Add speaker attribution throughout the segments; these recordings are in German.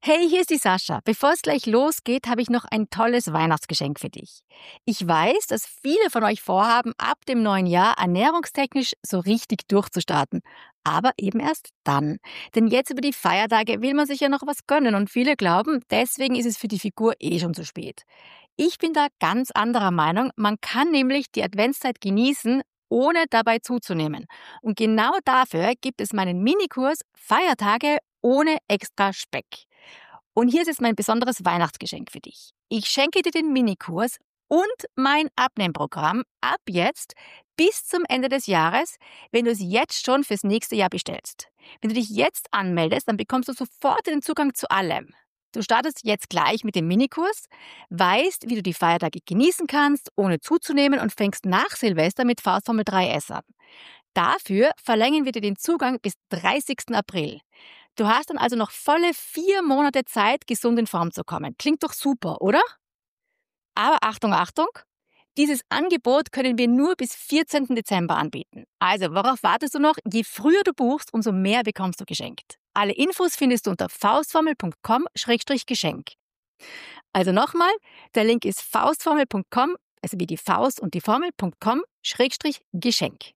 Speaker 1: Hey, hier ist die Sascha. Bevor es gleich losgeht, habe ich noch ein tolles Weihnachtsgeschenk für dich. Ich weiß, dass viele von euch vorhaben, ab dem neuen Jahr ernährungstechnisch so richtig durchzustarten. Aber eben erst dann. Denn jetzt über die Feiertage will man sich ja noch was gönnen und viele glauben, deswegen ist es für die Figur eh schon zu spät. Ich bin da ganz anderer Meinung. Man kann nämlich die Adventszeit genießen, ohne dabei zuzunehmen. Und genau dafür gibt es meinen Minikurs Feiertage ohne extra Speck. Und hier ist jetzt mein besonderes Weihnachtsgeschenk für dich. Ich schenke dir den Minikurs und mein Abnehmprogramm ab jetzt bis zum Ende des Jahres, wenn du es jetzt schon fürs nächste Jahr bestellst. Wenn du dich jetzt anmeldest, dann bekommst du sofort den Zugang zu allem. Du startest jetzt gleich mit dem Minikurs, weißt, wie du die Feiertage genießen kannst, ohne zuzunehmen und fängst nach Silvester mit Faustformel 3S an. Dafür verlängern wir dir den Zugang bis 30. April. Du hast dann also noch volle 4 Monate Zeit, gesund in Form zu kommen. Klingt doch super, oder? Aber Achtung, Achtung! Dieses Angebot können wir nur bis 14. Dezember anbieten. Also, worauf wartest du noch? Je früher du buchst, umso mehr bekommst du geschenkt. Alle Infos findest du unter faustformel.com/Geschenk. Also nochmal, der Link ist faustformel.com, also wie die Faust und die Formel.com/Geschenk.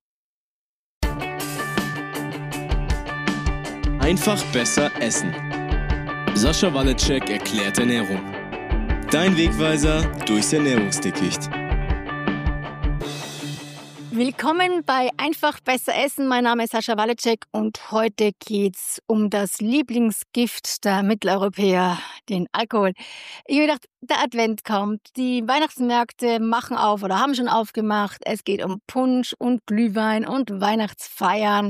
Speaker 2: Einfach besser essen. Sascha Waleczek erklärt Ernährung. Dein Wegweiser durchs Ernährungsdickicht.
Speaker 1: Willkommen bei Einfach besser essen. Mein Name ist Sascha Waleczek und heute geht's um das Lieblingsgift der Mitteleuropäer, den Alkohol. Ich habe gedacht, der Advent kommt, die Weihnachtsmärkte machen auf oder haben schon aufgemacht. Es geht um Punsch und Glühwein und Weihnachtsfeiern.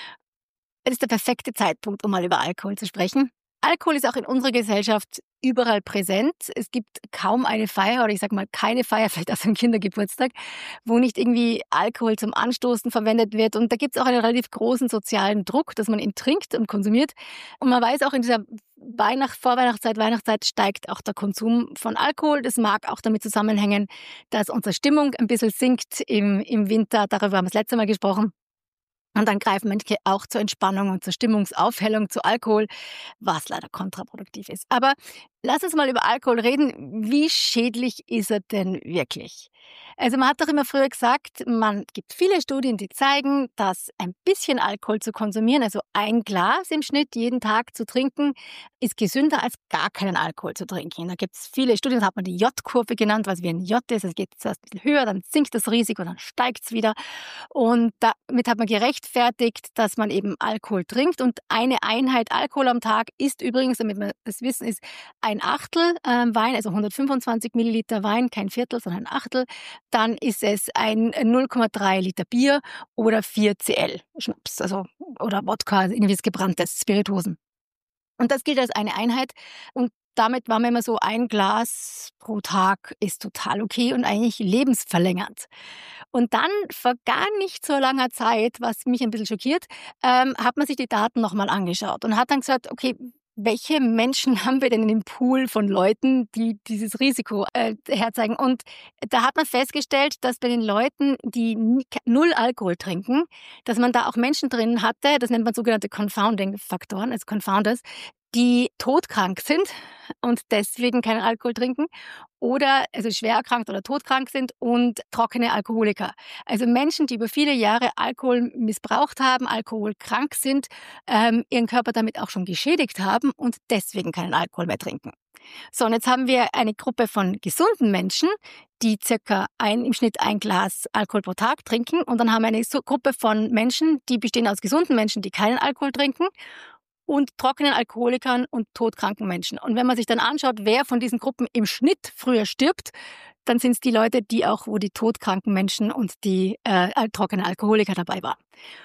Speaker 1: Es ist der perfekte Zeitpunkt, um mal über Alkohol zu sprechen. Alkohol ist auch in unserer Gesellschaft überall präsent. Es gibt kaum eine Feier oder ich sage mal keine Feier, vielleicht auch so ein Kindergeburtstag, wo nicht irgendwie Alkohol zum Anstoßen verwendet wird. Und da gibt es auch einen relativ großen sozialen Druck, dass man ihn trinkt und konsumiert. Und man weiß auch, in dieser Vorweihnachtszeit, Weihnachtszeit steigt auch der Konsum von Alkohol. Das mag auch damit zusammenhängen, dass unsere Stimmung ein bisschen sinkt im Winter. Darüber haben wir das letzte Mal gesprochen. Und dann greifen manche auch zur Entspannung und zur Stimmungsaufhellung zu Alkohol, was leider kontraproduktiv ist. Aber lass uns mal über Alkohol reden. Wie schädlich ist er denn wirklich? Also man hat doch immer früher gesagt, man gibt viele Studien, die zeigen, dass ein bisschen Alkohol zu konsumieren, also ein Glas im Schnitt jeden Tag zu trinken, ist gesünder als gar keinen Alkohol zu trinken. Da gibt es viele Studien, das hat man die J-Kurve genannt, was wie ein J ist. Es geht zuerst ein bisschen höher, dann sinkt das Risiko, dann steigt es wieder. Und damit hat man gerechtfertigt, dass man eben Alkohol trinkt. Und eine Einheit Alkohol am Tag ist übrigens, damit wir das wissen, ist ein Achtel Wein, also 125 Milliliter Wein, kein Viertel, sondern ein Achtel. Dann ist es ein 0,3 Liter Bier oder 4 Cl Schnaps, also oder Wodka, also irgendwie gebranntes Spirituosen. Und das gilt als eine Einheit. Und damit war mir immer so, ein Glas pro Tag ist total okay und eigentlich lebensverlängernd. Und dann vor gar nicht so langer Zeit, was mich ein bisschen schockiert, hat man sich die Daten nochmal angeschaut und hat dann gesagt, okay, welche Menschen haben wir denn in dem Pool von Leuten, die dieses Risiko herzeigen? Und da hat man festgestellt, dass bei den Leuten, die null Alkohol trinken, dass man da auch Menschen drin hatte, das nennt man sogenannte Confounding-Faktoren, also Confounders, die todkrank sind und deswegen keinen Alkohol trinken oder also schwer erkrankt oder todkrank sind und trockene Alkoholiker. Also Menschen, die über viele Jahre Alkohol missbraucht haben, alkoholkrank sind, ihren Körper damit auch schon geschädigt haben und deswegen keinen Alkohol mehr trinken. So, und jetzt haben wir eine Gruppe von gesunden Menschen, die circa im Schnitt ein Glas Alkohol pro Tag trinken. Und dann haben wir eine Gruppe von Menschen, die bestehen aus gesunden Menschen, die keinen Alkohol trinken und trockenen Alkoholikern und todkranken Menschen. Und wenn man sich dann anschaut, wer von diesen Gruppen im Schnitt früher stirbt, dann sind es die Leute, wo die todkranken Menschen und die trockenen Alkoholiker dabei waren.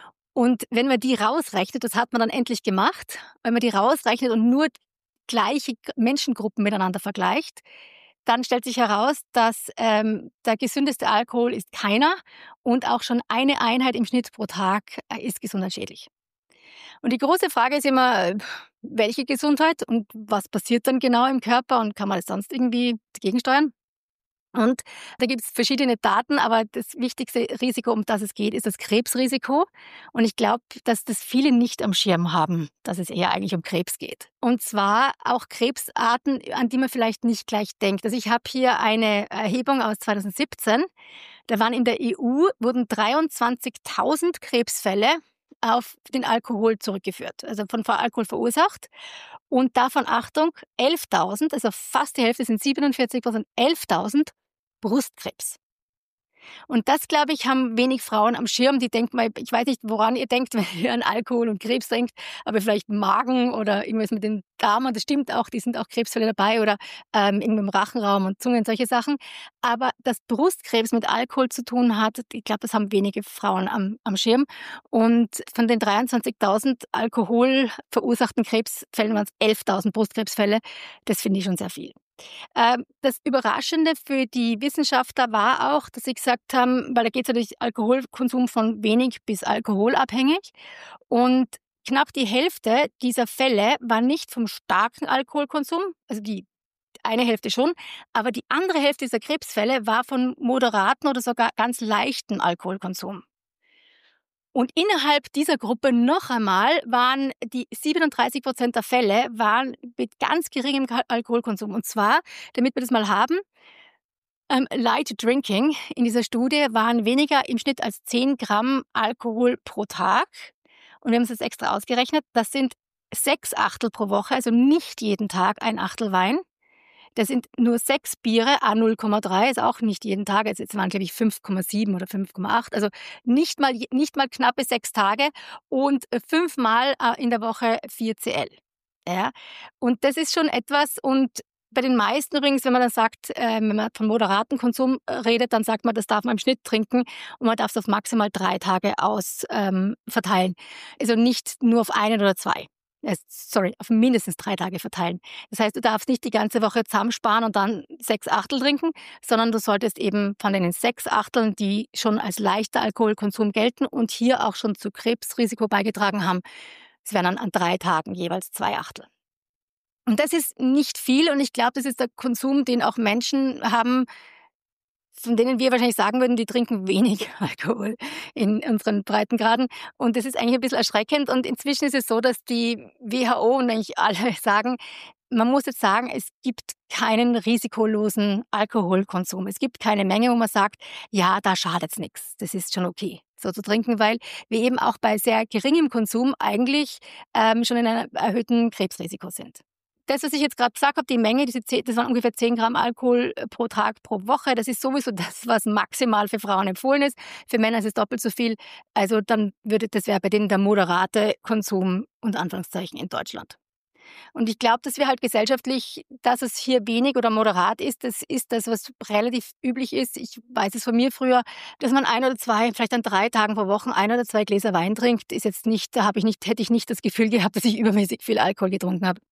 Speaker 1: Und wenn man die rausrechnet, das hat man dann endlich gemacht, wenn man die rausrechnet und nur gleiche Menschengruppen miteinander vergleicht, dann stellt sich heraus, dass der gesündeste Alkohol ist keiner und auch schon eine Einheit im Schnitt pro Tag ist gesundheitsschädlich. Und die große Frage ist immer, welche Gesundheit und was passiert dann genau im Körper und kann man das sonst irgendwie dagegen steuern? Und da gibt es verschiedene Daten, aber das wichtigste Risiko, um das es geht, ist das Krebsrisiko. Und ich glaube, dass das viele nicht am Schirm haben, dass es eher eigentlich um Krebs geht. Und zwar auch Krebsarten, an die man vielleicht nicht gleich denkt. Also ich habe hier eine Erhebung aus 2017. Da waren in der EU, wurden 23.000 Krebsfälle auf den Alkohol zurückgeführt, also von Alkohol verursacht. Und davon, Achtung, 11.000, also fast die Hälfte sind 47%, 11.000 Brustkrebs. Und das, glaube ich, haben wenig Frauen am Schirm. Die denken mal, ich weiß nicht, woran ihr denkt, wenn ihr an Alkohol und Krebs denkt, aber vielleicht Magen oder irgendwas mit den Darmen. Das stimmt auch, die sind auch Krebsfälle dabei oder irgendwie im Rachenraum und Zungen, solche Sachen. Aber dass Brustkrebs mit Alkohol zu tun hat, ich glaube, das haben wenige Frauen am Schirm. Und von den 23.000 Alkohol verursachten Krebsfällen waren es 11.000 Brustkrebsfälle. Das finde ich schon sehr viel. Das Überraschende für die Wissenschaftler war auch, dass sie gesagt haben, weil da geht es natürlich Alkoholkonsum von wenig bis alkoholabhängig. Und knapp die Hälfte dieser Fälle war nicht vom starken Alkoholkonsum, also die eine Hälfte schon, aber die andere Hälfte dieser Krebsfälle war von moderaten oder sogar ganz leichten Alkoholkonsum. Und innerhalb dieser Gruppe noch einmal waren die 37% der Fälle waren mit ganz geringem Alkoholkonsum. Und zwar, damit wir das mal haben, Light Drinking in dieser Studie waren weniger im Schnitt als 10 Gramm Alkohol pro Tag. Und wir haben es jetzt extra ausgerechnet. Das sind 6 Achtel pro Woche, also nicht jeden Tag ein Achtel Wein. Das sind nur 6 Biere, à 0,3, ist auch nicht jeden Tag. Also jetzt waren, glaube ich, 5,7 oder 5,8. Also nicht mal knappe 6 Tage und 5 Mal in der Woche 4 CL. Ja? Und das ist schon etwas. Und bei den meisten übrigens, wenn man dann sagt, wenn man von moderatem Konsum redet, dann sagt man, das darf man im Schnitt trinken und man darf es auf maximal 3 Tage verteilen. Also nicht nur auf 1 oder 2. Auf mindestens 3 Tage verteilen. Das heißt, du darfst nicht die ganze Woche zusammensparen und dann 6 Achtel trinken, sondern du solltest eben von den 6 Achteln, die schon als leichter Alkoholkonsum gelten und hier auch schon zu Krebsrisiko beigetragen haben, es wären dann an 3 Tagen jeweils 2 Achtel. Und das ist nicht viel und ich glaube, das ist der Konsum, den auch Menschen haben, von denen wir wahrscheinlich sagen würden, die trinken wenig Alkohol in unseren Breitengraden. Und das ist eigentlich ein bisschen erschreckend. Und inzwischen ist es so, dass die WHO und eigentlich alle sagen, man muss jetzt sagen, es gibt keinen risikolosen Alkoholkonsum. Es gibt keine Menge, wo man sagt, ja, da schadet's nichts. Das ist schon okay, so zu trinken, weil wir eben auch bei sehr geringem Konsum eigentlich schon in einem erhöhten Krebsrisiko sind. Das, was ich jetzt gerade gesagt habe, die Menge, das waren ungefähr 10 Gramm Alkohol pro Tag pro Woche. Das ist sowieso das, was maximal für Frauen empfohlen ist. Für Männer ist es doppelt so viel. Also dann das wäre bei denen der moderate Konsum unter Anführungszeichen in Deutschland. Und ich glaube, dass wir halt gesellschaftlich, dass es hier wenig oder moderat ist, was relativ üblich ist. Ich weiß es von mir früher, dass man 1 oder 2, vielleicht an 3 Tagen pro Woche 1 oder 2 Gläser Wein trinkt, ist jetzt nicht, hätte ich nicht das Gefühl gehabt, dass ich übermäßig viel Alkohol getrunken habe.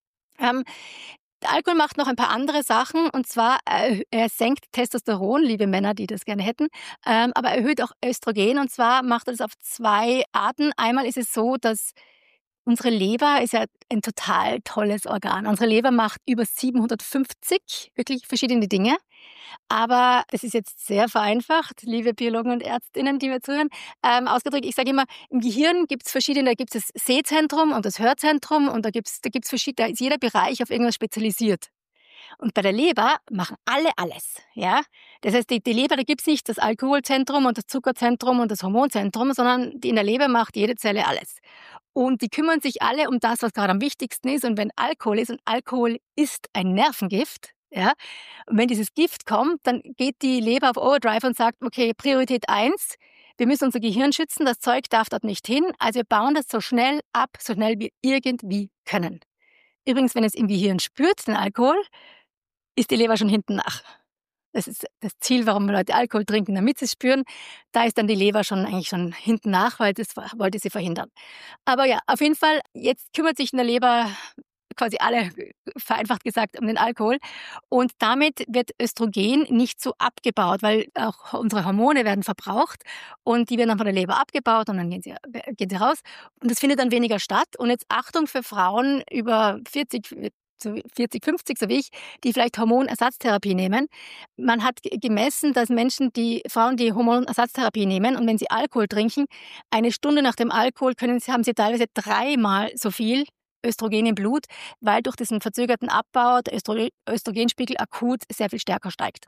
Speaker 1: Der Alkohol macht noch ein paar andere Sachen und zwar er senkt Testosteron, liebe Männer, die das gerne hätten, aber erhöht auch Östrogen und zwar macht er das auf 2 Arten. Einmal ist es so, dass unsere Leber ist ja ein total tolles Organ. Unsere Leber macht über 750 wirklich verschiedene Dinge. Aber das ist jetzt sehr vereinfacht, liebe Biologen und Ärztinnen, die mir zuhören, ausgedrückt. Ich sage immer, im Gehirn gibt es verschiedene, da gibt es das Sehzentrum und das Hörzentrum und da gibt's verschiedene, da ist jeder Bereich auf irgendwas spezialisiert. Und bei der Leber machen alle alles. Ja? Das heißt, die Leber, da gibt es nicht das Alkoholzentrum und das Zuckerzentrum und das Hormonzentrum, sondern in der Leber macht jede Zelle alles. Und die kümmern sich alle um das, was gerade am wichtigsten ist. Und wenn Alkohol ist, und Alkohol ist ein Nervengift, ja, und wenn dieses Gift kommt, dann geht die Leber auf Overdrive und sagt, okay, Priorität 1, wir müssen unser Gehirn schützen, das Zeug darf dort nicht hin, also wir bauen das so schnell ab, so schnell wir irgendwie können. Übrigens, wenn es im Gehirn spürt, den Alkohol, ist die Leber schon hinten nach. Das ist das Ziel, warum Leute Alkohol trinken, damit sie es spüren. Da ist dann die Leber eigentlich schon hinten nach, weil das wollte sie verhindern. Aber ja, auf jeden Fall, jetzt kümmert sich in der Leber quasi alle, vereinfacht gesagt, um den Alkohol. Und damit wird Östrogen nicht so abgebaut, weil auch unsere Hormone werden verbraucht und die werden dann von der Leber abgebaut und dann gehen sie raus. Und das findet dann weniger statt. Und jetzt Achtung für Frauen über 40, so 40, 50, so wie ich, die vielleicht Hormonersatztherapie nehmen. Man hat gemessen, dass Frauen, die Hormonersatztherapie nehmen und wenn sie Alkohol trinken, eine Stunde nach dem Alkohol haben sie teilweise 3-mal so viel Östrogen im Blut, weil durch diesen verzögerten Abbau der Östrogenspiegel akut sehr viel stärker steigt.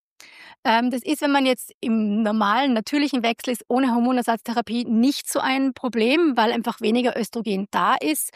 Speaker 1: Das ist, wenn man jetzt im normalen, natürlichen Wechsel ist, ohne Hormonersatztherapie nicht so ein Problem, weil einfach weniger Östrogen da ist,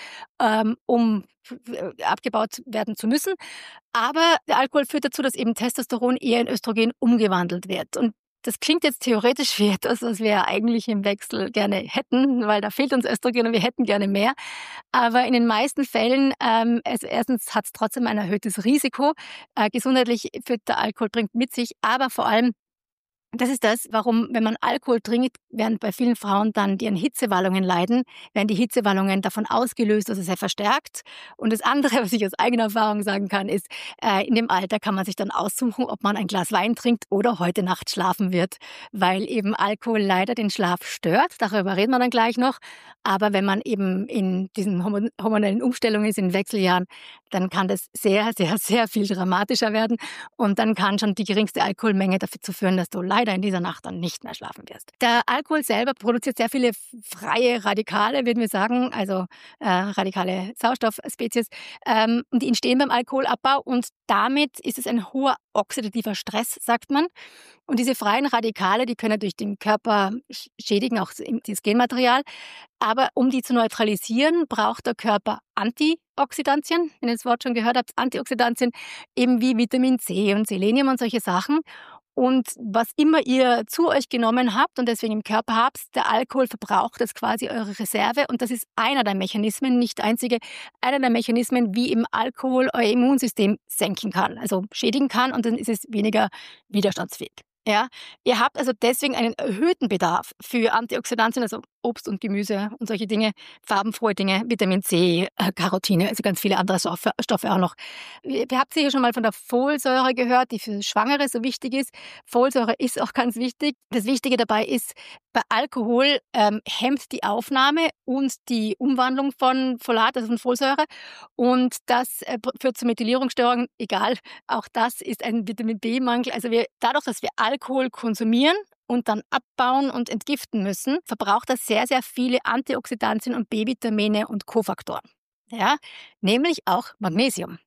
Speaker 1: um abgebaut werden zu müssen. Aber der Alkohol führt dazu, dass eben Testosteron eher in Östrogen umgewandelt wird. Und das klingt jetzt theoretisch wie etwas, was wir eigentlich im Wechsel gerne hätten, weil da fehlt uns Östrogen und wir hätten gerne mehr. Aber in den meisten Fällen, erstens hat es trotzdem ein erhöhtes Risiko. Gesundheitlich führt der Alkohol bringt mit sich, aber vor allem das ist das, warum, wenn man Alkohol trinkt, werden bei vielen Frauen dann, die an Hitzewallungen leiden, werden die Hitzewallungen davon ausgelöst, also sehr verstärkt. Und das andere, was ich aus eigener Erfahrung sagen kann, ist, in dem Alter kann man sich dann aussuchen, ob man ein Glas Wein trinkt oder heute Nacht schlafen wird, weil eben Alkohol leider den Schlaf stört. Darüber reden wir dann gleich noch. Aber wenn man eben in diesen hormonellen Umstellungen ist, in den Wechseljahren, dann kann das sehr, sehr, sehr viel dramatischer werden. Und dann kann schon die geringste Alkoholmenge dazu führen, dass du leider in dieser Nacht dann nicht mehr schlafen wirst. Der Alkohol selber produziert sehr viele freie Radikale, würden wir sagen, also radikale Sauerstoffspezies. Und die entstehen beim Alkoholabbau und damit ist es ein hoher oxidativer Stress, sagt man. Und diese freien Radikale, die können durch den Körper schädigen, auch das Genmaterial. Aber um die zu neutralisieren, braucht der Körper Antioxidantien, wenn ihr das Wort schon gehört habt, Antioxidantien, eben wie Vitamin C und Selenium und solche Sachen. Und was immer ihr zu euch genommen habt und deswegen im Körper habt, der Alkohol verbraucht das quasi eure Reserve. Und das ist einer der Mechanismen, nicht der einzige, einer der Mechanismen, wie im Alkohol euer Immunsystem senken kann, also schädigen kann und dann ist es weniger widerstandsfähig. Ja, ihr habt also deswegen einen erhöhten Bedarf für Antioxidantien, also Obst und Gemüse und solche Dinge, farbenfrohe Dinge, Vitamin C, Carotine, also ganz viele andere Stoffe auch noch. Ihr habt sicher schon mal von der Folsäure gehört, die für Schwangere so wichtig ist. Folsäure ist auch ganz wichtig. Das Wichtige dabei ist, bei Alkohol hemmt die Aufnahme und die Umwandlung von Folat, also von Folsäure. Und das führt zu Methylierungsstörungen. Egal, auch das ist ein Vitamin B-Mangel. Also dadurch, dass wir Alkohol konsumieren und dann abbauen und entgiften müssen, verbraucht das sehr, sehr viele Antioxidantien und B-Vitamine und Kofaktoren. Ja, nämlich auch Magnesium.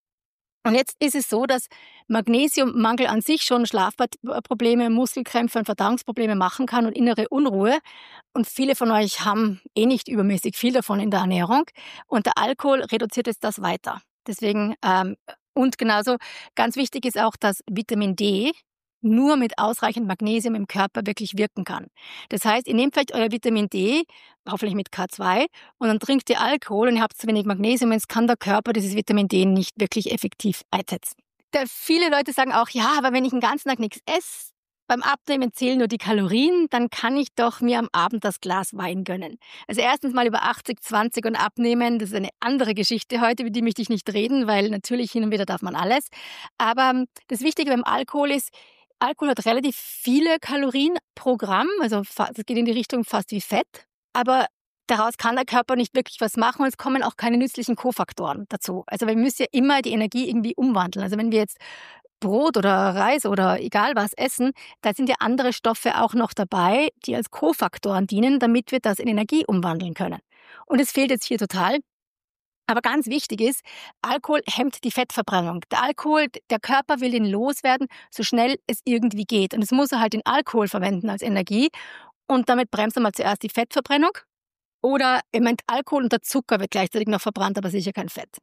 Speaker 1: Und jetzt ist es so, dass Magnesiummangel an sich schon Schlafprobleme, Muskelkrämpfe und Verdauungsprobleme machen kann und innere Unruhe. Und viele von euch haben nicht übermäßig viel davon in der Ernährung. Und der Alkohol reduziert jetzt das weiter. Deswegen, und genauso ganz wichtig ist auch, dass Vitamin D nur mit ausreichend Magnesium im Körper wirklich wirken kann. Das heißt, ihr nehmt vielleicht euer Vitamin D, hoffentlich mit K2, und dann trinkt ihr Alkohol und ihr habt zu wenig Magnesium, jetzt kann der Körper dieses Vitamin D nicht wirklich effektiv einsetzen. Viele Leute sagen auch, ja, aber wenn ich den ganzen Tag nichts esse, beim Abnehmen zählen nur die Kalorien, dann kann ich doch mir am Abend das Glas Wein gönnen. Also erstens mal über 80, 20 und abnehmen, das ist eine andere Geschichte heute, über die möchte ich nicht reden, weil natürlich hin und wieder darf man alles. Aber das Wichtige beim Alkohol ist, Alkohol hat relativ viele Kalorien pro Gramm, also das geht in die Richtung fast wie Fett, aber daraus kann der Körper nicht wirklich was machen und es kommen auch keine nützlichen Kofaktoren dazu. Also wir müssen ja immer die Energie irgendwie umwandeln. Also wenn wir jetzt Brot oder Reis oder egal was essen, da sind ja andere Stoffe auch noch dabei, die als Kofaktoren dienen, damit wir das in Energie umwandeln können. Und es fehlt jetzt hier total. Aber ganz wichtig ist, Alkohol hemmt die Fettverbrennung. Der Körper will den loswerden, so schnell es irgendwie geht. Und es muss er halt den Alkohol verwenden als Energie. Und damit bremst er mal zuerst die Fettverbrennung. Oder Alkohol und der Zucker wird gleichzeitig noch verbrannt, aber sicher kein Fett.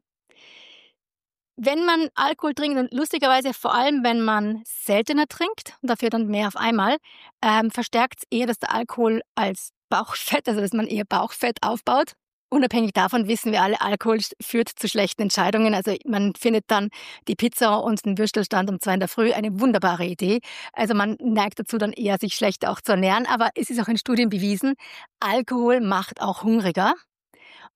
Speaker 1: Wenn man Alkohol trinkt, und lustigerweise vor allem, wenn man seltener trinkt, und dafür dann mehr auf einmal, verstärkt es eher, dass der Alkohol als Bauchfett, also dass man eher Bauchfett aufbaut. Unabhängig davon wissen wir alle, Alkohol führt zu schlechten Entscheidungen. Also man findet dann die Pizza und den Würstelstand um 2 in der Früh eine wunderbare Idee. Also man neigt dazu dann eher, sich schlechter auch zu ernähren. Aber es ist auch in Studien bewiesen, Alkohol macht auch hungriger.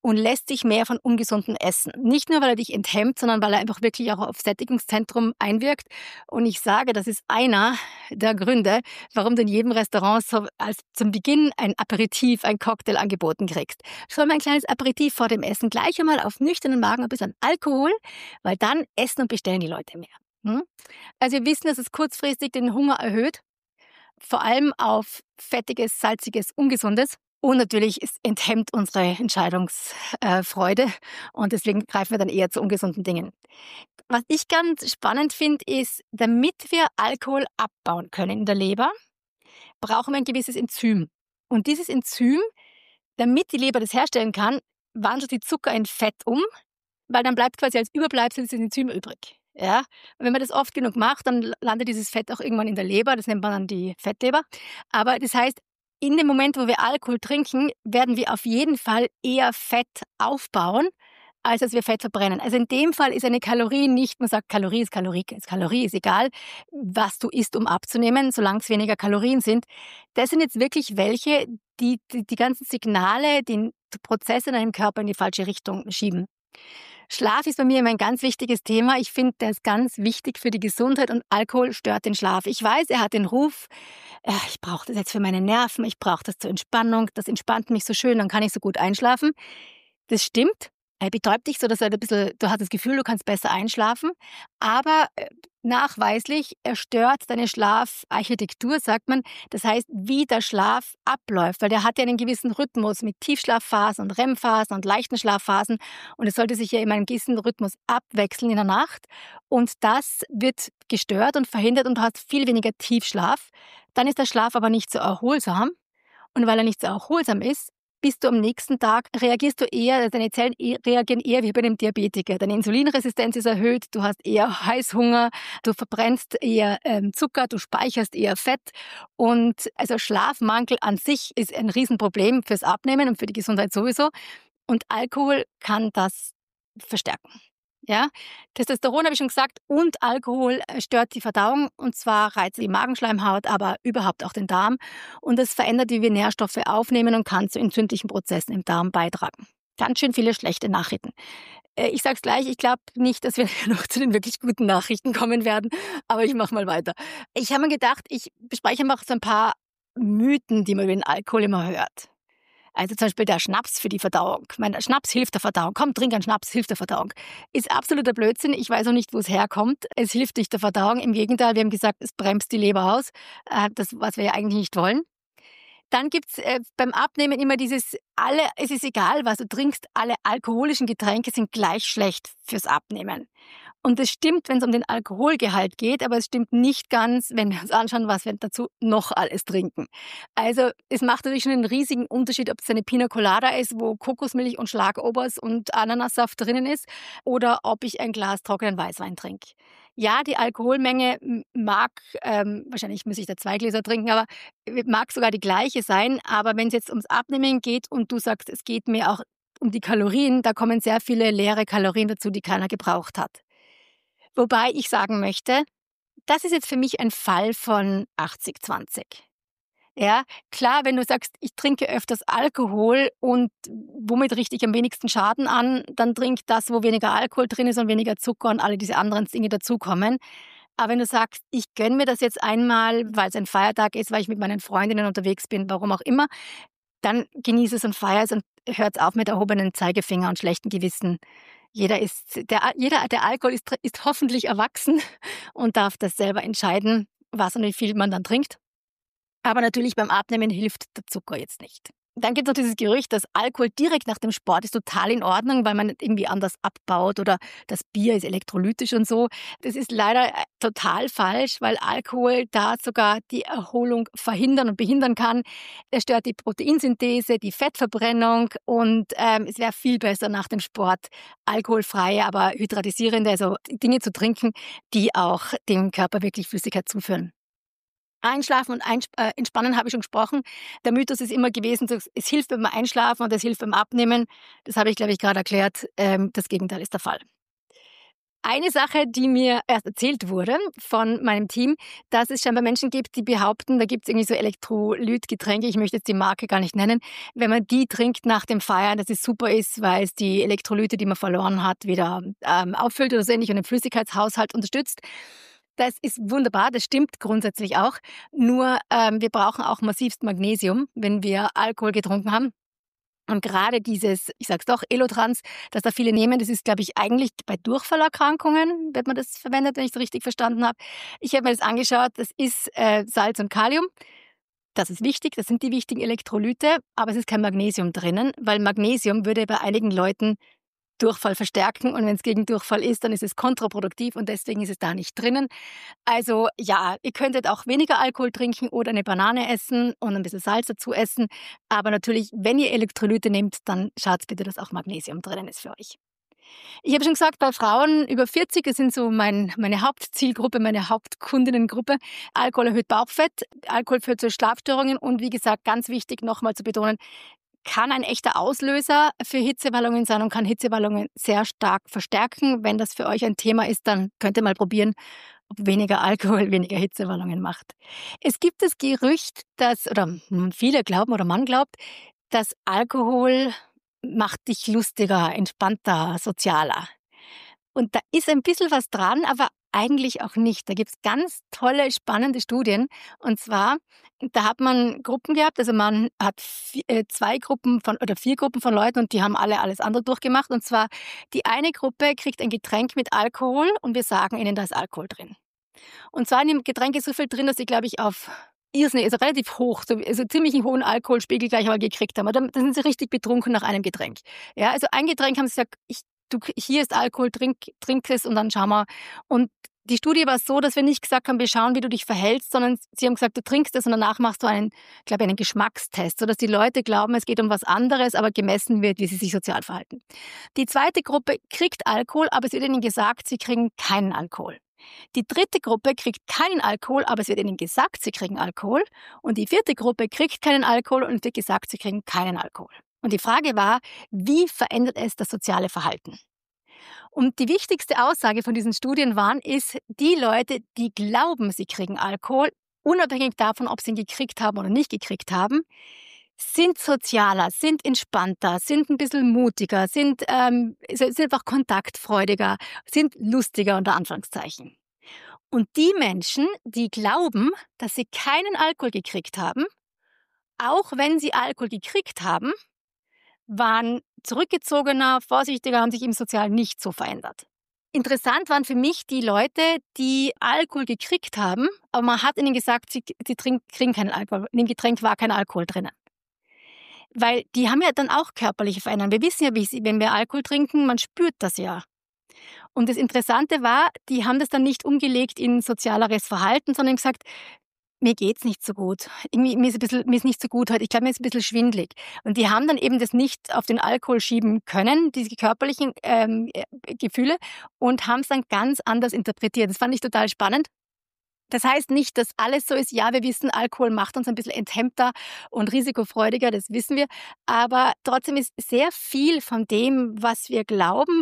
Speaker 1: und lässt sich mehr von ungesundem essen. Nicht nur, weil er dich enthemmt, sondern weil er einfach wirklich auch auf Sättigungszentrum einwirkt. Und ich sage, das ist einer der Gründe, warum du in jedem Restaurant so als zum Beginn ein Aperitif, ein Cocktail angeboten kriegst. Schon mal ein kleines Aperitif vor dem Essen, gleich einmal auf nüchternen Magen ein bisschen Alkohol, weil dann essen und bestellen die Leute mehr. Also wir wissen, dass es kurzfristig den Hunger erhöht, vor allem auf fettiges, salziges, ungesundes. Und natürlich, es enthemmt unsere Entscheidungsfreude und deswegen greifen wir dann eher zu ungesunden Dingen. Was ich ganz spannend finde, ist, damit wir Alkohol abbauen können in der Leber, brauchen wir ein gewisses Enzym. Und dieses Enzym, damit die Leber das herstellen kann, wandelt die Zucker in Fett um, weil dann bleibt quasi als Überbleibsel dieses Enzym übrig. Ja? Und wenn man das oft genug macht, dann landet dieses Fett auch irgendwann in der Leber, das nennt man dann die Fettleber. Aber das heißt, in dem Moment, wo wir Alkohol trinken, werden wir auf jeden Fall eher Fett aufbauen, als dass wir Fett verbrennen. Also in dem Fall ist eine Kalorie nicht, man sagt, Kalorie ist Kalorie. Kalorie ist egal, was du isst, um abzunehmen, solange es weniger Kalorien sind. Das sind jetzt wirklich welche, die ganzen Signale, die Prozesse in deinem Körper in die falsche Richtung schieben. Schlaf ist bei mir immer ein ganz wichtiges Thema. Ich finde, der ist ganz wichtig für die Gesundheit und Alkohol stört den Schlaf. Ich weiß, er hat den Ruf, ich brauche das jetzt für meine Nerven, ich brauche das zur Entspannung, das entspannt mich so schön, dann kann ich so gut einschlafen. Das stimmt. Er betäubt dich so, dass du hast das Gefühl, du kannst besser einschlafen. Aber nachweislich, er stört deine Schlafarchitektur, sagt man. Das heißt, wie der Schlaf abläuft, weil der hat ja einen gewissen Rhythmus mit Tiefschlafphasen und REM-Phasen und leichten Schlafphasen. Und es sollte sich ja in einem gewissen Rhythmus abwechseln in der Nacht. Und das wird gestört und verhindert und du hast viel weniger Tiefschlaf. Dann ist der Schlaf aber nicht so erholsam. Und weil er nicht so erholsam ist, bist du am nächsten Tag, deine Zellen reagieren eher wie bei einem Diabetiker. Deine Insulinresistenz ist erhöht, du hast eher Heißhunger, du verbrennst eher Zucker, du speicherst eher Fett. Und also Schlafmangel an sich ist ein Riesenproblem fürs Abnehmen und für die Gesundheit sowieso. Und Alkohol kann das verstärken. Ja, Testosteron habe ich schon gesagt und Alkohol stört die Verdauung und zwar reizt die Magenschleimhaut, aber überhaupt auch den Darm und es verändert, wie wir Nährstoffe aufnehmen und kann zu entzündlichen Prozessen im Darm beitragen. Ganz schön viele schlechte Nachrichten. Ich sage es gleich, ich glaube nicht, dass wir noch zu den wirklich guten Nachrichten kommen werden, aber ich mache mal weiter. Ich habe mir gedacht, ich bespreche einfach so ein paar Mythen, die man über den Alkohol immer hört. Also zum Beispiel der Schnaps für die Verdauung. Schnaps hilft der Verdauung. Komm, trink einen Schnaps, hilft der Verdauung. Ist absoluter Blödsinn. Ich weiß auch nicht, wo es herkommt. Es hilft nicht der Verdauung. Im Gegenteil, wir haben gesagt, es bremst die Leber aus. Das, was wir ja eigentlich nicht wollen. Dann gibt's beim Abnehmen immer es ist egal, was du trinkst, alle alkoholischen Getränke sind gleich schlecht fürs Abnehmen. Und es stimmt, wenn es um den Alkoholgehalt geht, aber es stimmt nicht ganz, wenn wir uns anschauen, was wir dazu noch alles trinken. Also es macht natürlich schon einen riesigen Unterschied, ob es eine Pina Colada ist, wo Kokosmilch und Schlagobers und Ananassaft drinnen ist, oder ob ich ein Glas trockenen Weißwein trinke. Ja, die Alkoholmenge mag, wahrscheinlich muss ich da 2 Gläser trinken, aber mag sogar die gleiche sein. Aber wenn es jetzt ums Abnehmen geht und du sagst, es geht mir auch um die Kalorien, da kommen sehr viele leere Kalorien dazu, die keiner gebraucht hat. Wobei ich sagen möchte, das ist jetzt für mich ein Fall von 80-20. Ja, klar, wenn du sagst, ich trinke öfters Alkohol und womit richte ich am wenigsten Schaden an, dann trink das, wo weniger Alkohol drin ist und weniger Zucker und alle diese anderen Dinge dazukommen. Aber wenn du sagst, ich gönne mir das jetzt einmal, weil es ein Feiertag ist, weil ich mit meinen Freundinnen unterwegs bin, warum auch immer, dann genieße es und feiere es und hört auf mit erhobenen Zeigefinger und schlechtem Gewissen. Der Alkohol ist hoffentlich erwachsen und darf das selber entscheiden, was und wie viel man dann trinkt. Aber natürlich beim Abnehmen hilft der Zucker jetzt nicht. Dann gibt es noch dieses Gerücht, dass Alkohol direkt nach dem Sport ist total in Ordnung, weil man irgendwie anders abbaut oder das Bier ist elektrolytisch und so. Das ist leider total falsch, weil Alkohol da sogar die Erholung verhindern und behindern kann. Er stört die Proteinsynthese, die Fettverbrennung und es wäre viel besser nach dem Sport alkoholfreie, aber hydratisierende, also Dinge zu trinken, die auch dem Körper wirklich Flüssigkeit zuführen. Einschlafen und Entspannen habe ich schon gesprochen. Der Mythos ist immer gewesen, es hilft beim Einschlafen und es hilft beim Abnehmen. Das habe ich, glaube ich, gerade erklärt. Das Gegenteil ist der Fall. eine Sache, die mir erst erzählt wurde von meinem Team, dass es scheinbar Menschen gibt, die behaupten, da gibt es irgendwie so Elektrolytgetränke, ich möchte jetzt die Marke gar nicht nennen, wenn man die trinkt nach dem Feiern, dass es super ist, weil es die Elektrolyte, die man verloren hat, wieder auffüllt oder so ähnlich und den Flüssigkeitshaushalt unterstützt. Das ist wunderbar, das stimmt grundsätzlich auch. Nur wir brauchen auch massivst Magnesium, wenn wir Alkohol getrunken haben. Und gerade dieses, ich sag's doch, Elotrans, das da viele nehmen, das ist, glaube ich, eigentlich bei Durchfallerkrankungen, wird man das verwendet, wenn ich es richtig verstanden habe. Ich habe mir das angeschaut, das ist Salz und Kalium. Das ist wichtig, das sind die wichtigen Elektrolyte, aber es ist kein Magnesium drinnen, weil Magnesium würde bei einigen Leuten Durchfall verstärken und wenn es gegen Durchfall ist, dann ist es kontraproduktiv und deswegen ist es da nicht drinnen. Also ja, ihr könntet auch weniger Alkohol trinken oder eine Banane essen und ein bisschen Salz dazu essen, aber natürlich, wenn ihr Elektrolyte nehmt, dann schaut bitte, dass auch Magnesium drinnen ist für euch. Ich habe schon gesagt, bei Frauen über 40, das sind so meine Hauptzielgruppe, meine Hauptkundinnengruppe. Alkohol erhöht Bauchfett, Alkohol führt zu Schlafstörungen und wie gesagt, ganz wichtig nochmal zu betonen, kann ein echter Auslöser für Hitzewallungen sein und kann Hitzewallungen sehr stark verstärken. Wenn das für euch ein Thema ist, dann könnt ihr mal probieren, ob weniger Alkohol weniger Hitzewallungen macht. Es gibt das Gerücht, oder viele glauben oder man glaubt, dass Alkohol macht dich lustiger, entspannter, sozialer. Und da ist ein bisschen was dran, aber eigentlich auch nicht. Da gibt's ganz tolle, spannende Studien. Und zwar, da hat man Gruppen gehabt, also man hat 4 Gruppen von Leuten und die haben alle alles andere durchgemacht. Und zwar, die eine Gruppe kriegt ein Getränk mit Alkohol und wir sagen ihnen, da ist Alkohol drin. Und zwar in dem Getränk ist so viel drin, dass sie, glaube ich, auf irrsinnig, also relativ hoch, also ziemlich einen hohen Alkoholspiegel gleich mal gekriegt haben. Da sind sie richtig betrunken nach einem Getränk. Ja, also ein Getränk haben sie gesagt, hier ist Alkohol, trink es und dann schauen wir. Und die Studie war so, dass wir nicht gesagt haben, wir schauen, wie du dich verhältst, sondern sie haben gesagt, du trinkst es und danach machst du einen Geschmackstest, sodass die Leute glauben, es geht um was anderes, aber gemessen wird, wie sie sich sozial verhalten. Die zweite Gruppe kriegt Alkohol, aber es wird ihnen gesagt, sie kriegen keinen Alkohol. Die dritte Gruppe kriegt keinen Alkohol, aber es wird ihnen gesagt, sie kriegen Alkohol. Und die vierte Gruppe kriegt keinen Alkohol und wird gesagt, sie kriegen keinen Alkohol. Und die Frage war, wie verändert es das soziale Verhalten? Und die wichtigste Aussage von diesen Studien ist, die Leute, die glauben, sie kriegen Alkohol, unabhängig davon, ob sie ihn gekriegt haben oder nicht gekriegt haben, sind sozialer, sind entspannter, sind ein bisschen mutiger, sind einfach kontaktfreudiger, sind lustiger unter Anführungszeichen. Und die Menschen, die glauben, dass sie keinen Alkohol gekriegt haben, auch wenn sie Alkohol gekriegt haben, waren zurückgezogener, vorsichtiger, haben sich im Sozialen nicht so verändert. Interessant waren für mich die Leute, die Alkohol gekriegt haben, aber man hat ihnen gesagt, sie kriegen keinen Alkohol. In dem Getränk war kein Alkohol drinnen. Weil die haben ja dann auch körperliche Veränderungen. Wir wissen ja, wenn wir Alkohol trinken, man spürt das ja. Und das Interessante war, die haben das dann nicht umgelegt in sozialeres Verhalten, sondern gesagt, mir geht's nicht so gut. Irgendwie, mir ist nicht so gut heute. Ich glaube, mir ist ein bisschen schwindelig. Und die haben dann eben das nicht auf den Alkohol schieben können, diese körperlichen Gefühle, und haben es dann ganz anders interpretiert. Das fand ich total spannend. Das heißt nicht, dass alles so ist. Ja, wir wissen, Alkohol macht uns ein bisschen enthemmter und risikofreudiger, das wissen wir. Aber trotzdem ist sehr viel von dem, was wir glauben,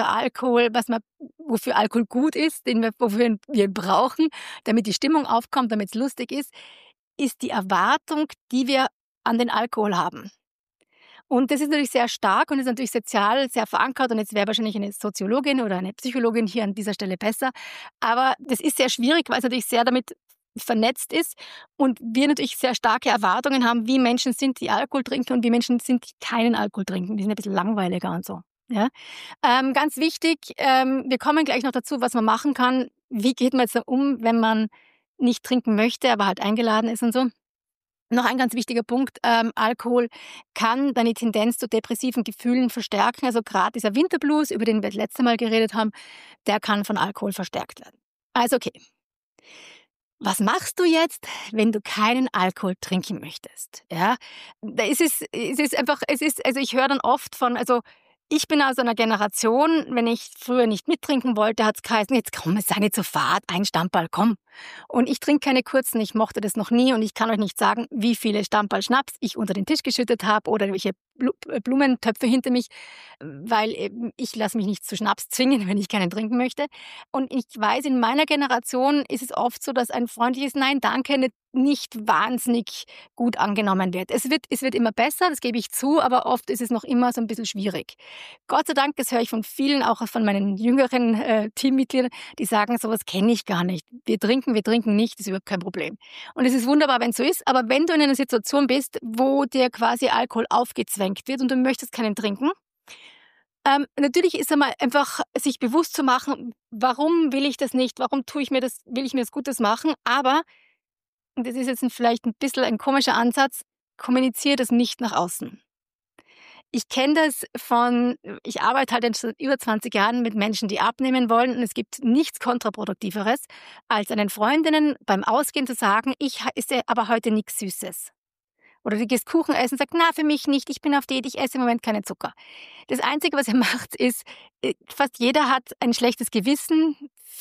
Speaker 1: wofür Alkohol gut ist, wofür wir brauchen, damit die Stimmung aufkommt, damit es lustig ist die Erwartung, die wir an den Alkohol haben. Und das ist natürlich sehr stark und ist natürlich sozial sehr verankert. Und jetzt wäre wahrscheinlich eine Soziologin oder eine Psychologin hier an dieser Stelle besser. Aber das ist sehr schwierig, weil es natürlich sehr damit vernetzt ist und wir natürlich sehr starke Erwartungen haben, wie Menschen sind, die Alkohol trinken und wie Menschen sind, die keinen Alkohol trinken. Die sind ein bisschen langweiliger und so. Ja? Ganz wichtig, wir kommen gleich noch dazu, was man machen kann. Wie geht man jetzt da um, wenn man nicht trinken möchte, aber halt eingeladen ist und so. Noch ein ganz wichtiger Punkt, Alkohol kann deine Tendenz zu depressiven Gefühlen verstärken. Also gerade dieser Winterblues, über den wir das letzte Mal geredet haben, der kann von Alkohol verstärkt werden. Also okay, was machst du jetzt, wenn du keinen Alkohol trinken möchtest? Ja, also ich höre dann oft ich bin aus einer Generation, wenn ich früher nicht mittrinken wollte, hat es geheißen, jetzt komm, es sei nicht so fad, ein Stamperl, komm. Und ich trinke keine kurzen, ich mochte das noch nie und ich kann euch nicht sagen, wie viele Stamperl Schnaps ich unter den Tisch geschüttet habe oder welche Blumentöpfe hinter mich, weil ich lasse mich nicht zu Schnaps zwingen, wenn ich keinen trinken möchte. Und ich weiß, in meiner Generation ist es oft so, dass ein freundliches Nein, danke nicht wahnsinnig gut angenommen wird. Es wird immer besser, das gebe ich zu, aber oft ist es noch immer so ein bisschen schwierig. Gott sei Dank, das höre ich von vielen, auch von meinen jüngeren Teammitgliedern, die sagen, sowas kenne ich gar nicht. Wir trinken nicht, das ist überhaupt kein Problem. Und es ist wunderbar, wenn es so ist, aber wenn du in einer Situation bist, wo dir quasi Alkohol aufgezwängt wird und du möchtest keinen trinken, natürlich ist einmal einfach sich bewusst zu machen, warum will ich das nicht, warum will ich mir das Gutes machen, aber und das ist jetzt vielleicht ein bisschen ein komischer Ansatz, kommuniziere das nicht nach außen. Ich arbeite halt jetzt seit über 20 Jahren mit Menschen, die abnehmen wollen und es gibt nichts Kontraproduktiveres, als einen Freundinnen beim Ausgehen zu sagen, ich esse aber heute nichts Süßes. Oder du gehst Kuchen essen und sagst, na, für mich nicht, ich bin auf Diät, ich esse im Moment keinen Zucker. Das Einzige, was er macht, ist, fast jeder hat ein schlechtes Gewissen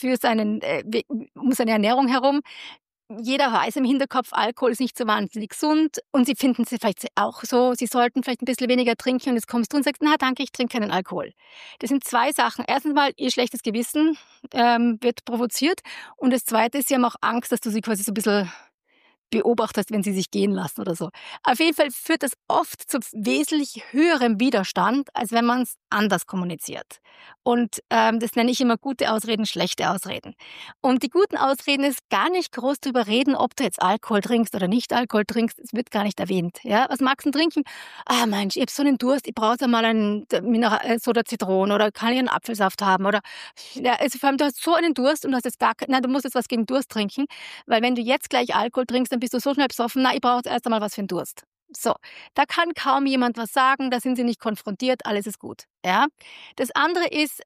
Speaker 1: um seine Ernährung herum. Jeder weiß im Hinterkopf, Alkohol ist nicht so wahnsinnig gesund und sie finden es vielleicht auch so, sie sollten vielleicht ein bisschen weniger trinken und jetzt kommst du und sagst, na danke, ich trinke keinen Alkohol. Das sind zwei Sachen. Erstens mal, ihr schlechtes Gewissen wird provoziert und das Zweite ist, sie haben auch Angst, dass du sie quasi so ein bisschen beobachtest, wenn sie sich gehen lassen oder so. Auf jeden Fall führt das oft zu wesentlich höherem Widerstand, als wenn man es anders kommuniziert. Und das nenne ich immer gute Ausreden, schlechte Ausreden. Und die guten Ausreden ist gar nicht groß drüber reden, ob du jetzt Alkohol trinkst oder nicht Alkohol trinkst. Es wird gar nicht erwähnt. Ja? Was magst du trinken? Ah Mensch, ich habe so einen Durst, ich brauche ja mal einen Soda Zitronen oder kann ich einen Apfelsaft haben? Oder ja, also vor allem, du hast so einen Durst und du hast jetzt du musst jetzt was gegen Durst trinken, weil wenn du jetzt gleich Alkohol trinkst, dann bist du so schnell besoffen, na, ich brauche jetzt erst einmal was für einen Durst. So, da kann kaum jemand was sagen, da sind sie nicht konfrontiert, alles ist gut. Ja? Das andere ist,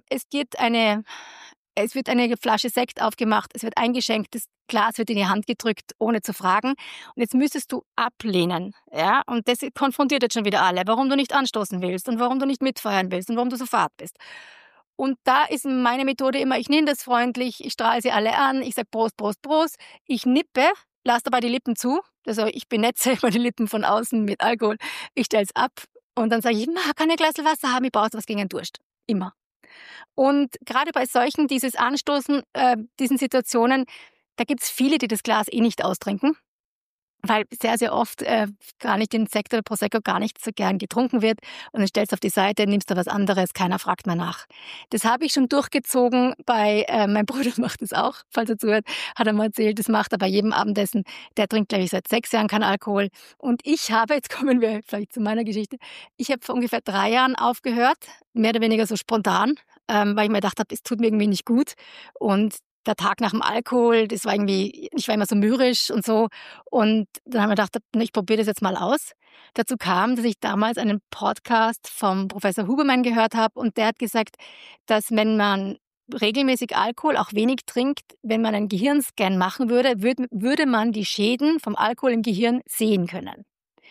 Speaker 1: es wird eine Flasche Sekt aufgemacht, es wird eingeschenkt, das Glas wird in die Hand gedrückt, ohne zu fragen. Und jetzt müsstest du ablehnen. Ja? Und das konfrontiert jetzt schon wieder alle, warum du nicht anstoßen willst und warum du nicht mitfeiern willst und warum du so fad bist. Und da ist meine Methode immer, ich nehme das freundlich, ich strahle sie alle an, ich sage Prost, Prost, Prost, ich nippe, lasse dabei die Lippen zu, also ich benetze immer die Lippen von außen mit Alkohol, ich stelle es ab und dann sage ich, kann ich ein Glas Wasser haben, ich brauche was gegen den Durst. Immer. Und gerade bei dieses Anstoßen, diesen Situationen, da gibt es viele, die das Glas nicht austrinken. Weil sehr, sehr oft gar nicht den Sekt oder Prosecco gar nicht so gern getrunken wird. Und dann stellst du auf die Seite, nimmst da was anderes, keiner fragt mehr nach. Das habe ich schon durchgezogen mein Bruder macht das auch, falls er zuhört, hat er mal erzählt, das macht er bei jedem Abendessen. Der trinkt, glaube ich, seit 6 Jahren keinen Alkohol. Und jetzt kommen wir vielleicht zu meiner Geschichte, ich habe vor ungefähr 3 Jahren aufgehört, mehr oder weniger so spontan, weil ich mir gedacht habe, es tut mir irgendwie nicht gut. Und der Tag nach dem Alkohol, ich war immer so mürrisch und so. Und dann haben wir gedacht, ich probiere das jetzt mal aus. Dazu kam, dass ich damals einen Podcast vom Professor Huberman gehört habe und der hat gesagt, dass wenn man regelmäßig Alkohol, auch wenig trinkt, wenn man einen Gehirnscan machen würde man die Schäden vom Alkohol im Gehirn sehen können.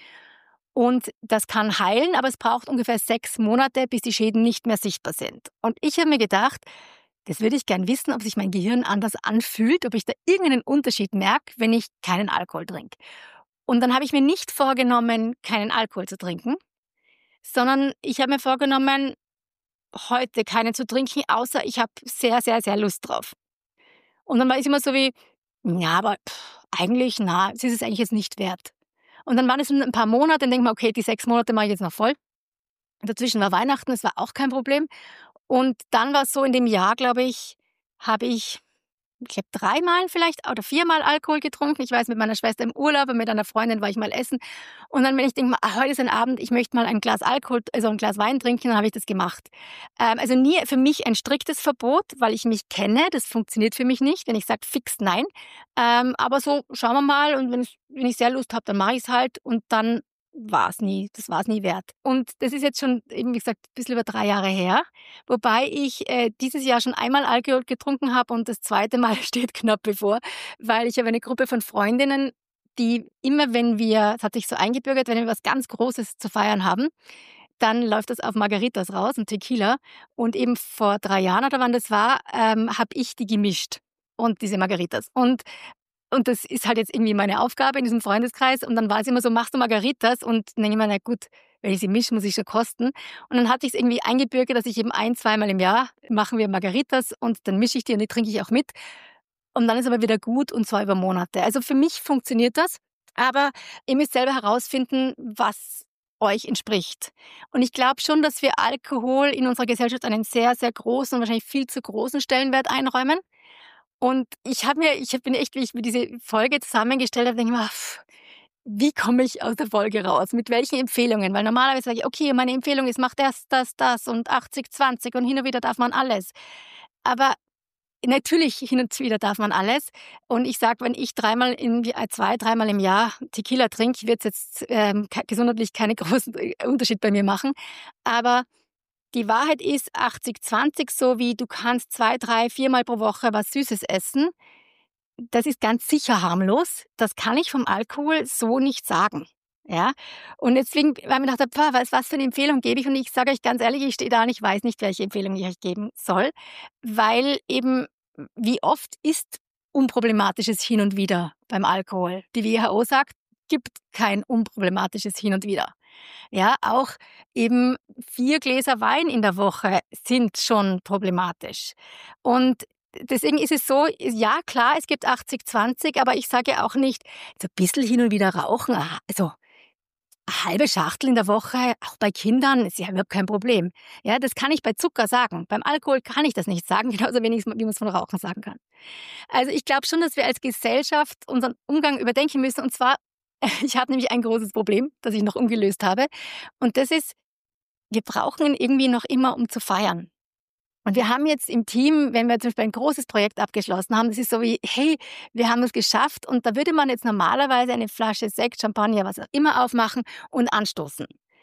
Speaker 1: Und das kann heilen, aber es braucht ungefähr 6 Monate, bis die Schäden nicht mehr sichtbar sind. Und ich habe mir gedacht, das würde ich gern wissen, ob sich mein Gehirn anders anfühlt, ob ich da irgendeinen Unterschied merke, wenn ich keinen Alkohol trinke. Und dann habe ich mir nicht vorgenommen, keinen Alkohol zu trinken, sondern ich habe mir vorgenommen, heute keinen zu trinken, außer ich habe sehr, sehr, sehr Lust drauf. Und dann war es immer so wie, ja, aber eigentlich, es ist es eigentlich jetzt nicht wert. Und dann waren es ein paar Monate, dann denke ich mir, okay, die 6 Monate mache ich jetzt noch voll. Dazwischen war Weihnachten, das war auch kein Problem. Und dann war es so, in dem Jahr, glaube ich, habe ich 3-mal vielleicht oder 4-mal Alkohol getrunken. Ich weiß, mit meiner Schwester im Urlaub und mit einer Freundin war ich mal essen. Und dann, wenn ich denke, heute ist ein Abend, ich möchte mal ein Glas ein Glas Wein trinken, dann habe ich das gemacht. Also nie für mich ein striktes Verbot, weil ich mich kenne. Das funktioniert für mich nicht, wenn ich sage fix nein. Aber so, schauen wir mal. Und wenn ich sehr Lust habe, dann mache ich es halt. Und dann das war es nie wert. Und das ist jetzt schon, eben wie gesagt, ein bisschen über 3 Jahre her, wobei ich dieses Jahr schon einmal Alkohol getrunken habe und das zweite Mal steht knapp bevor, weil ich habe eine Gruppe von Freundinnen, die immer, es hat sich so eingebürgert, wenn wir was ganz Großes zu feiern haben, dann läuft das auf Margaritas raus, ein Tequila. Und eben vor 3 Jahren oder wann das war, habe ich die gemischt und diese Margaritas. Und das ist halt jetzt irgendwie meine Aufgabe in diesem Freundeskreis. Und dann war es immer so, machst du Margaritas? Und dann denke ich mir, na gut, wenn ich sie mische, muss ich schon kosten. Und dann hat sich es irgendwie eingebürgert, dass ich eben 1-2 Mal im Jahr machen wir Margaritas und dann mische ich die und die trinke ich auch mit. Und dann ist aber wieder gut und zwar über Monate. Also für mich funktioniert das, aber ihr müsst selber herausfinden, was euch entspricht. Und ich glaube schon, dass wir Alkohol in unserer Gesellschaft einen sehr, sehr großen und wahrscheinlich viel zu großen Stellenwert einräumen. Und bin echt, wie ich mir diese Folge zusammengestellt habe, denke ich mir, wie komme ich aus der Folge raus? Mit welchen Empfehlungen? Weil normalerweise sage ich, okay, meine Empfehlung ist, mach das und 80-20 und hin und wieder darf man alles. Aber natürlich, hin und wieder darf man alles. Und ich sage, wenn ich 2-3 Mal im Jahr Tequila trinke, wird es jetzt gesundheitlich keinen großen Unterschied bei mir machen. Aber die Wahrheit ist 80-20, so wie du kannst 2-3-4 Mal pro Woche was Süßes essen. Das ist ganz sicher harmlos. Das kann ich vom Alkohol so nicht sagen. Ja, und deswegen, weil ich mir gedacht habe, was für eine Empfehlung gebe ich? Und ich sage euch ganz ehrlich, ich stehe da und ich weiß nicht, welche Empfehlung ich euch geben soll, weil eben, wie oft ist unproblematisches Hin und Wieder beim Alkohol? Die WHO sagt, gibt kein unproblematisches Hin und Wieder. Ja, auch eben 4 Gläser Wein in der Woche sind schon problematisch. Und deswegen ist es so, ja klar, es gibt 80-20, aber ich sage auch nicht, so ein bisschen hin und wieder rauchen, also eine halbe Schachtel in der Woche, auch bei Kindern, ist ja überhaupt kein Problem. Ja, das kann ich bei Zucker sagen. Beim Alkohol kann ich das nicht sagen, genauso wenig, wie man es von Rauchen sagen kann. Also ich glaube schon, dass wir als Gesellschaft unseren Umgang überdenken müssen. Und zwar, ich habe nämlich ein großes Problem, das ich noch ungelöst habe. Und das ist, wir brauchen ihn irgendwie noch immer, um zu feiern. Und wir haben jetzt im Team, wenn wir zum Beispiel ein großes Projekt abgeschlossen haben, das ist so wie, hey, wir haben es geschafft und da würde man jetzt normalerweise eine Flasche Sekt, Champagner, was auch immer aufmachen und anstoßen.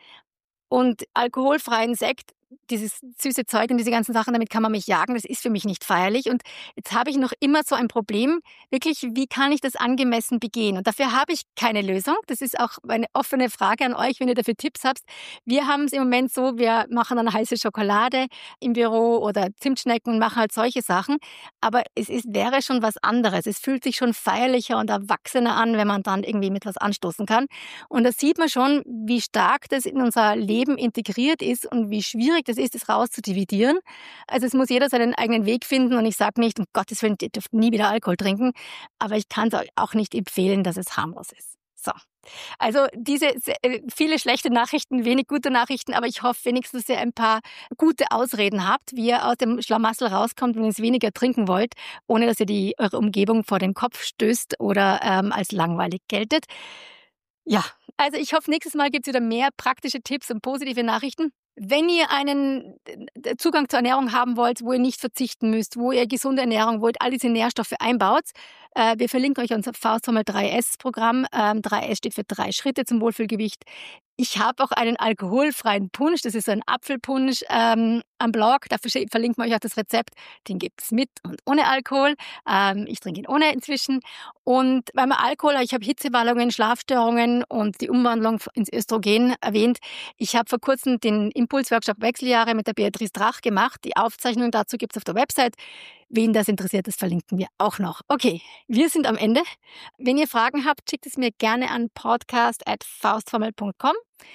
Speaker 1: Und alkoholfreien Sekt, dieses süße Zeug und diese ganzen Sachen, damit kann man mich jagen, das ist für mich nicht feierlich. Und jetzt habe ich noch immer so ein Problem, wirklich, wie kann ich das angemessen begehen? Und dafür habe ich keine Lösung. Das ist auch eine offene Frage an euch, wenn ihr dafür Tipps habt. Wir haben es im Moment so, wir machen dann heiße Schokolade im Büro oder Zimtschnecken und machen halt solche Sachen. Aber wäre schon was anderes. Es fühlt sich schon feierlicher und erwachsener an, wenn man dann irgendwie mit was anstoßen kann. Und da sieht man schon, wie stark das in unser Leben integriert ist und wie schwierig das ist, es rauszudividieren. Also es muss jeder seinen eigenen Weg finden und ich sage nicht, um Gottes Willen, ihr dürft nie wieder Alkohol trinken, aber ich kann es euch auch nicht empfehlen, dass es harmlos ist. So. Also diese viele schlechte Nachrichten, wenig gute Nachrichten, aber ich hoffe wenigstens, dass ihr ein paar gute Ausreden habt, wie ihr aus dem Schlamassel rauskommt, wenn ihr es weniger trinken wollt, ohne dass ihr eure Umgebung vor den Kopf stößt oder als langweilig geltet. Ja, also ich hoffe, nächstes Mal gibt es wieder mehr praktische Tipps und positive Nachrichten. Wenn ihr einen Zugang zur Ernährung haben wollt, wo ihr nicht verzichten müsst, wo ihr gesunde Ernährung wollt, all diese Nährstoffe einbaut, wir verlinken euch unser Faustformel 3S-Programm. 3S steht für 3 Schritte zum Wohlfühlgewicht. Ich habe auch einen alkoholfreien Punsch, das ist so ein Apfelpunsch am Blog, dafür verlinken wir euch auch das Rezept. Den gibt es mit und ohne Alkohol. Ich trinke ihn ohne inzwischen. Und beim Alkohol, ich habe Hitzewallungen, Schlafstörungen und die Umwandlung ins Östrogen erwähnt. Ich habe vor kurzem den Impulsworkshop Wechseljahre mit der Beatrice Drach gemacht. Die Aufzeichnung dazu gibt es auf der Website. Wen das interessiert, das verlinken wir auch noch. Okay, wir sind am Ende. Wenn ihr Fragen habt, schickt es mir gerne an podcast@faustformel.com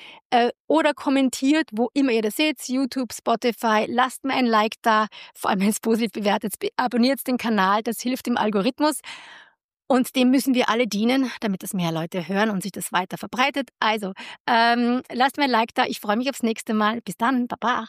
Speaker 1: oder kommentiert, wo immer ihr das seht, YouTube, Spotify. Lasst mir ein Like da, vor allem wenn es positiv bewertet. Abonniert den Kanal, das hilft dem Algorithmus. Und dem müssen wir alle dienen, damit das mehr Leute hören und sich das weiter verbreitet. Also, lasst mir ein Like da. Ich freue mich aufs nächste Mal. Bis dann. Baba.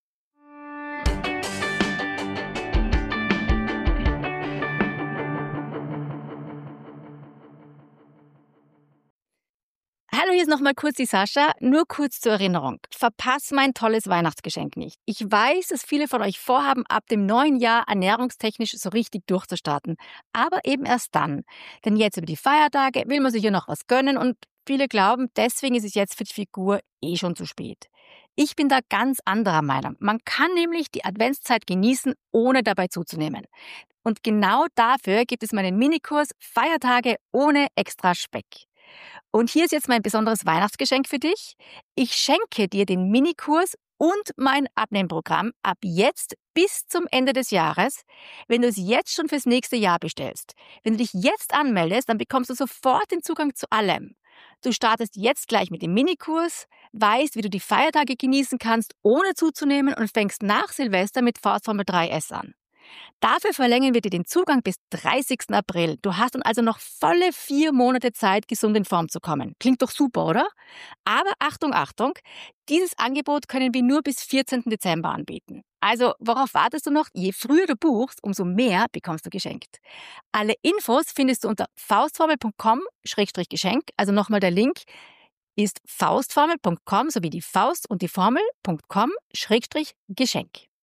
Speaker 1: Hallo, hier ist nochmal kurz die Sascha. Nur kurz zur Erinnerung. Verpass mein tolles Weihnachtsgeschenk nicht. Ich weiß, dass viele von euch vorhaben, ab dem neuen Jahr ernährungstechnisch so richtig durchzustarten. Aber eben erst dann. Denn jetzt über die Feiertage will man sich ja noch was gönnen und viele glauben, deswegen ist es jetzt für die Figur schon zu spät. Ich bin da ganz anderer Meinung. Man kann nämlich die Adventszeit genießen, ohne dabei zuzunehmen. Und genau dafür gibt es meinen Minikurs Feiertage ohne extra Speck. Und hier ist jetzt mein besonderes Weihnachtsgeschenk für dich. Ich schenke dir den Minikurs und mein Abnehmprogramm ab jetzt bis zum Ende des Jahres, wenn du es jetzt schon fürs nächste Jahr bestellst. Wenn du dich jetzt anmeldest, dann bekommst du sofort den Zugang zu allem. Du startest jetzt gleich mit dem Minikurs, weißt, wie du die Feiertage genießen kannst, ohne zuzunehmen und fängst nach Silvester mit Faustformel 3S an. Dafür verlängern wir dir den Zugang bis 30. April. Du hast dann also noch volle 4 Monate Zeit, gesund in Form zu kommen. Klingt doch super, oder? Aber Achtung, Achtung, dieses Angebot können wir nur bis 14. Dezember anbieten. Also, worauf wartest du noch? Je früher du buchst, umso mehr bekommst du geschenkt. Alle Infos findest du unter faustformel.com/Geschenk. Also nochmal der Link ist faustformel.com sowie die Faust und die Formel.com/Geschenk.